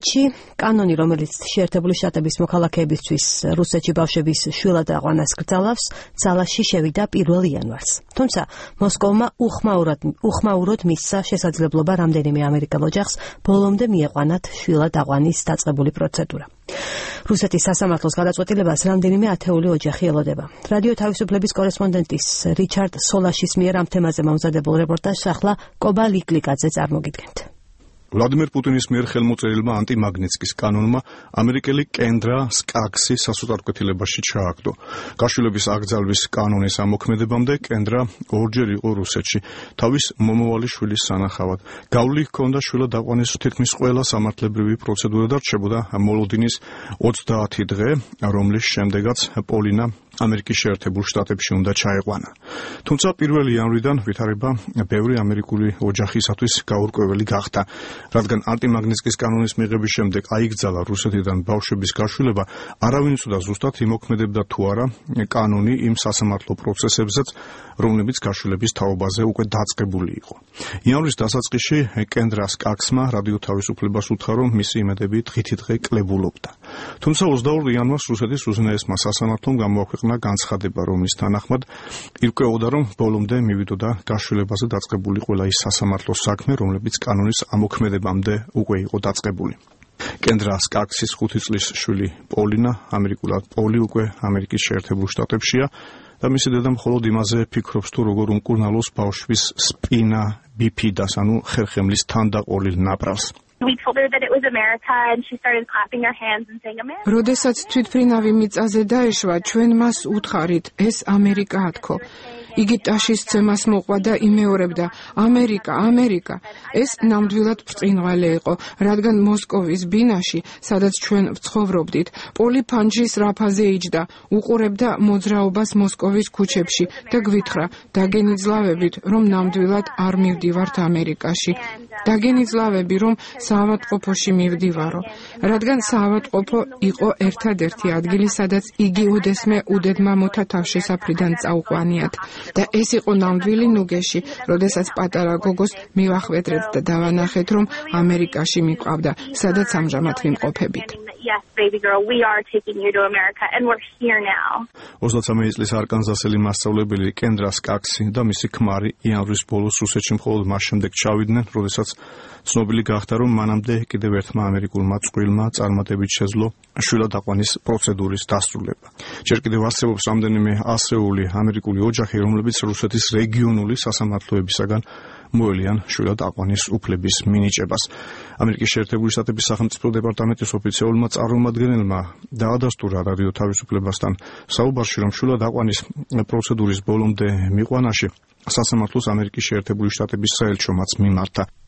რუსეთში კანონი, რომელიც შეერთებული შტატების მოქალაქეებისთვის რუსეთში ბავშვების შვილად აყვანას კრძალავს, ძალაში შევიდა 1 იანვარს. თუმცა მოსკოვმა უხმაუროდ მისცა შესაძლებლობა რამდენიმე ამერიკელ ოჯახს ბოლომდე მieყვანათ შვილად აყვანის დაწყებული პროცედურა. რუსეთის სასამართლოს გადაწყვეტილებას რამდენიმე ათეული ოჯახი ელოდება. რადიო თავისუფლების კორესპონდენტის რიჩარდ სოლაშის მიერ ამ თემაზე მომზადებულ რეპორტაჟს ახლა კობა ლიკლიკაძე წარმოგიდგენთ. ვლადიმერ პუტინის მიერ ხელმოწერილმა ანტიმაგნიტსკის კანონმა ამერიკელი კენდრა სკაქსი სასოწარკვეთილებაში ჩააგდო. გაშვილების აკრძალვის კანონის ამოქმედებამდე კენდრა ორჯერ იყო რუსეთში, თავის მომავალი შვილის სანახავად. გავლილი ჰქონდა შვილად აყვანის თითქმის ყველა სამართლებრივი პროცედურა და რჩებოდა მოლოდინის 30 დღე, რომლის შემდეგაც პოლინა ამერიკის შეერთებულ შტატებში უნდა ჩაეყვანა. თუმცა 1 იანვრიდან ვითარება ბევრი ამერიკული ოჯახისათვის გაურკვეველი გახდა. რადგან ანტიმაგნიტსკის კანონის მიღების შემდეგ აიგრძალა რუსეთიდან ბავშვების გაშვილება, არავინ იცოდა ზუსტად იმოქმედებდა თუ არა კანონი იმ სასამართლო პროცესებზეც, რომლებიც გაშვილების თაობაზე უკვე დაწყებული იყო. იანვრის დასაწყისში კენდრა სკაქსმა რადიო თავისუფლებას უთხრა, რომ მისი იმედები დღითი დღე კლებულობდა. თუმცა 22 იანვარს რუსეთის უზენაესმა სასამართლომ გამოაქვეყნა განცხადება, რომლის თანახმად ირკვეოდა, რომ ბოლომდე მივიდოდა გაშვილებაზე დაწყებული ყველა ის სასამართლოს საქმე, რომლებიც კანონის ამოქმედებამდე უკვე იყო დაწყებული. კენდრა სკაქსის 5 წლის შვილი პოლინა, ამერიკულად პოლი უკვე ამერიკის შეერთებულ შტატებშია და მისი დედა მხოლოდ იმაზე ფიქრობს, თუ როგორ უმკურნალოს ბავშვის სპინა ბიფიდას, ანუ ხერხემლის თანდაყოლილ ნაპრალს. როდესაც თვითმფრინავი მიწაზე დაეშვა, ჩვენ მას უთხარით, ეს ამერიკაა თქო. იგი ტაშის ცემას მოყვა და იმეორებდა, ამერიკა, ამერიკა. ეს ნამდვილად ბრწყინვალე იყო, რადგან მოსკოვის ბინაში, სადაც ჩვენ ვცხოვრობდით, პოლი ფანჯრის რაფაზე იჯდა, უყურებდა მოძრაობას მოსკოვის ქუჩებში და გვითხრა, დაგენიძლავებით, რომ ნამდვილად არ მივდივართ ამერიკაში. დაგენიძლავები, რომ საავადმყოფოში მივდივარო, რადგან საავადმყოფო იყო ერთადერთი ადგილი, სადაც იგი უდესმე უდედმამოთა თავშესაფრიდან წაუყვანიათ. და ეს იყო ნამდვილი ნუგეში, როდესაც პატარა გოგოს მივახვედრეთ და დავანახეთ, რომ ამერიკაში მიყავდა, სადაც ამჟამად ვიმყოფებით. 33 წლის არკანზასელი მასწავლებელი კენდრა სკაქსი და მისი ქმარი იანვრის ბოლოს რუსეთში მხოლოდ მას შემდეგ ჩავიდნენ, როდესაც ცნობილი გახდა, რომ მანამდე კიდევ ერთმა ამერიკულმა წყვილმა წარმატებით შეძლო შვილად აყვანის პროცედურის დასრულება. ჯერ კიდევ არსებობს რამდენიმე ასეული ამერიკული ოჯახი, რომლებიც რუსეთის რეგიონული სასამართლოებისაგან მოელიან შვილად აყვანის უფლების მინიჭებას. ამერიკის შეერთებული შტატების სახელმწიფო დეპარტამენტის ოფიციალურმა წარმომადგენელმა დაადასტურა რადიო თავისუფლებასთან საუბარში, რომ შვილად აყვანის პროცედურის ბოლომდე მიყვანაში სასამართლოს ამერიკის შეერთებული შტატების საელჩომაც მიმართა.